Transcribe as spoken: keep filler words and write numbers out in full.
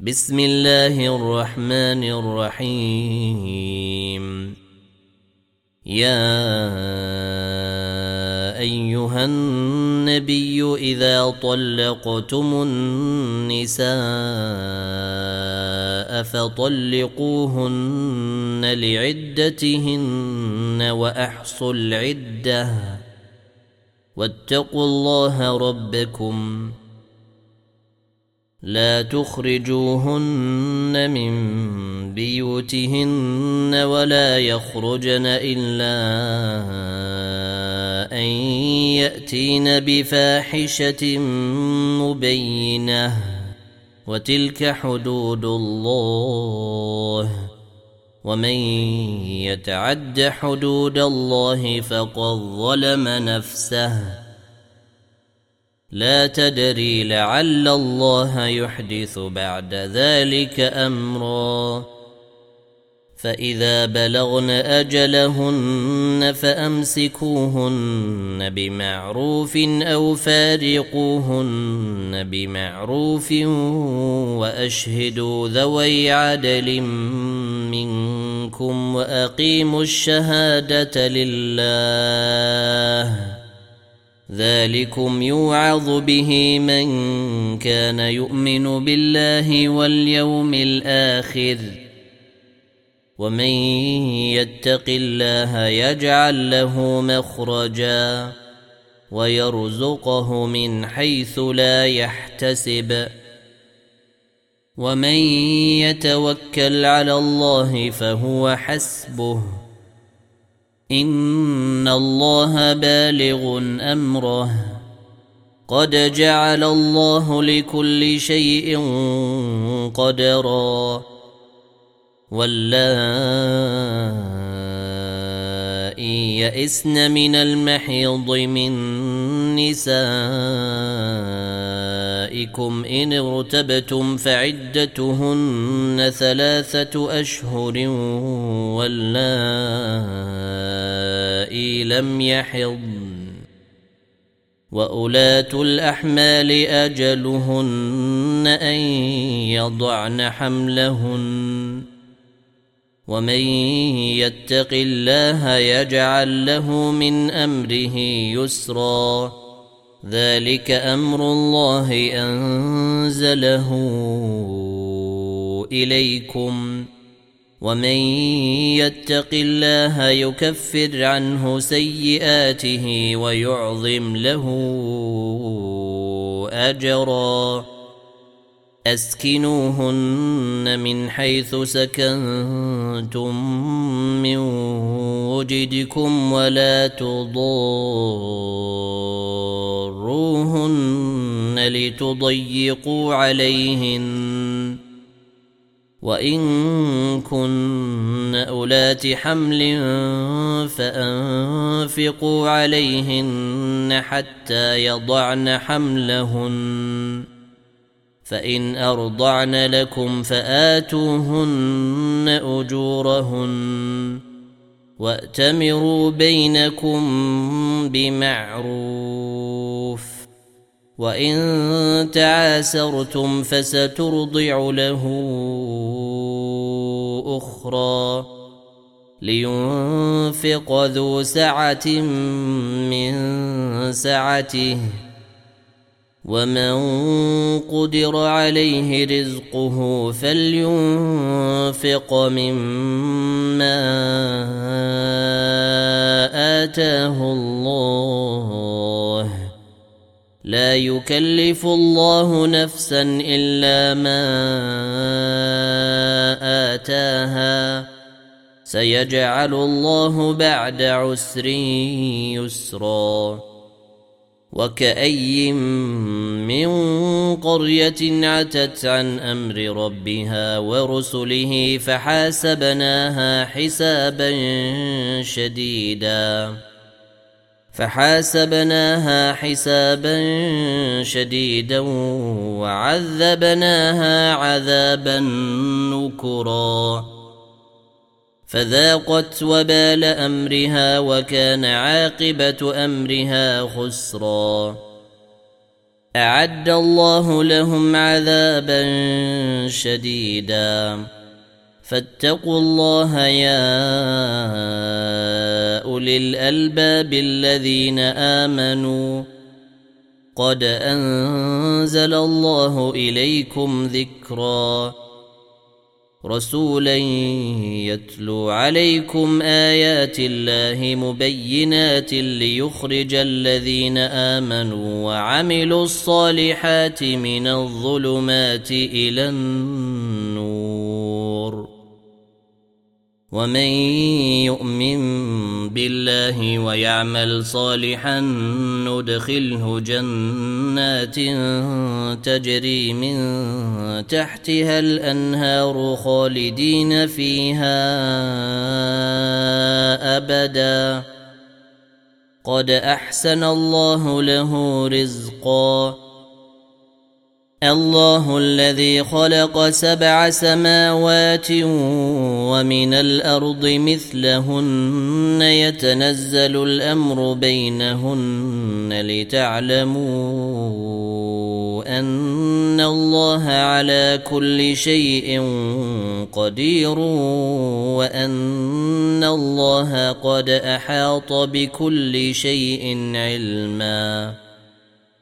بسم الله الرحمن الرحيم. يا أيها النبي إذا طلقتم النساء فطلقوهن لعدتهن وأحصوا العدة واتقوا الله ربكم لا تخرجوهن من بيوتهن ولا يخرجن إلا أن يأتين بفاحشة مبينة وتلك حدود الله ومن يتعد حدود الله فقد ظلم نفسه لا تدري لعل الله يحدث بعد ذلك أمرا. فإذا بلغن أجلهن فأمسكوهن بمعروف أو فارقوهن بمعروف وأشهدوا ذوي عدل منكم وأقيموا الشهادة لله ذلكم يوعظ به من كان يؤمن بالله واليوم الآخر ومن يتق الله يجعل له مخرجا ويرزقه من حيث لا يحتسب ومن يتوكل على الله فهو حسبه إن الله بالغ أمره قد جعل الله لكل شيء قدرا. واللائي يئسن من المحيض من نسائكم إن ارتبتم فعدتهن ثلاثة أشهر واللائي لم يحضن وأولاة الأحمال أجلهن أن يضعن حملهن ومن يتق الله يجعل له من أمره يسرا ذلك أمر الله أنزله إليكم ومن يتق الله يكفر عنه سيئاته ويعظم له أجرا. أسكنوهن من حيث سكنتم من وجدكم ولا تضاروهن لتضيقوا عليهن وإن كن أولات حمل فأنفقوا عليهن حتى يضعن حملهن فإن أرضعن لكم فآتوهن أجورهن وأتمروا بينكم بمعروف وإن تعاسرتم فسترضع له أخرى لينفق ذو سعة من سعته ومن قدر عليه رزقه فلينفق مما آتاه الله لا يكلف الله نفسا إلا ما آتاها سيجعل الله بعد عسر يسرا. وكأي من قرية عتت عن أمر ربها ورسله فحاسبناها حسابا شديدا فحاسبناها حسابا شديدا وعذبناها عذابا نكرا فذاقت وبال أمرها وكان عاقبة أمرها خسرا. أعد الله لهم عذابا شديدا فاتقوا الله يا أولي الألباب الذين آمنوا قد أنزل الله إليكم ذكرا رسولا يتلو عليكم آيات الله مبينات ليخرج الذين آمنوا وعملوا الصالحات من الظلمات إلى النور ومن يؤمن بالله ويعمل صالحا ندخله جنات تجري من تحتها الأنهار خالدين فيها أبدا قد أحسن الله له رزقا الله الذي خلق سبع سماوات ومن الأرض مثلهن يتنزل الأمر بينهن لتعلموا أن الله على كل شيء قدير وأن الله قد أحاط بكل شيء علما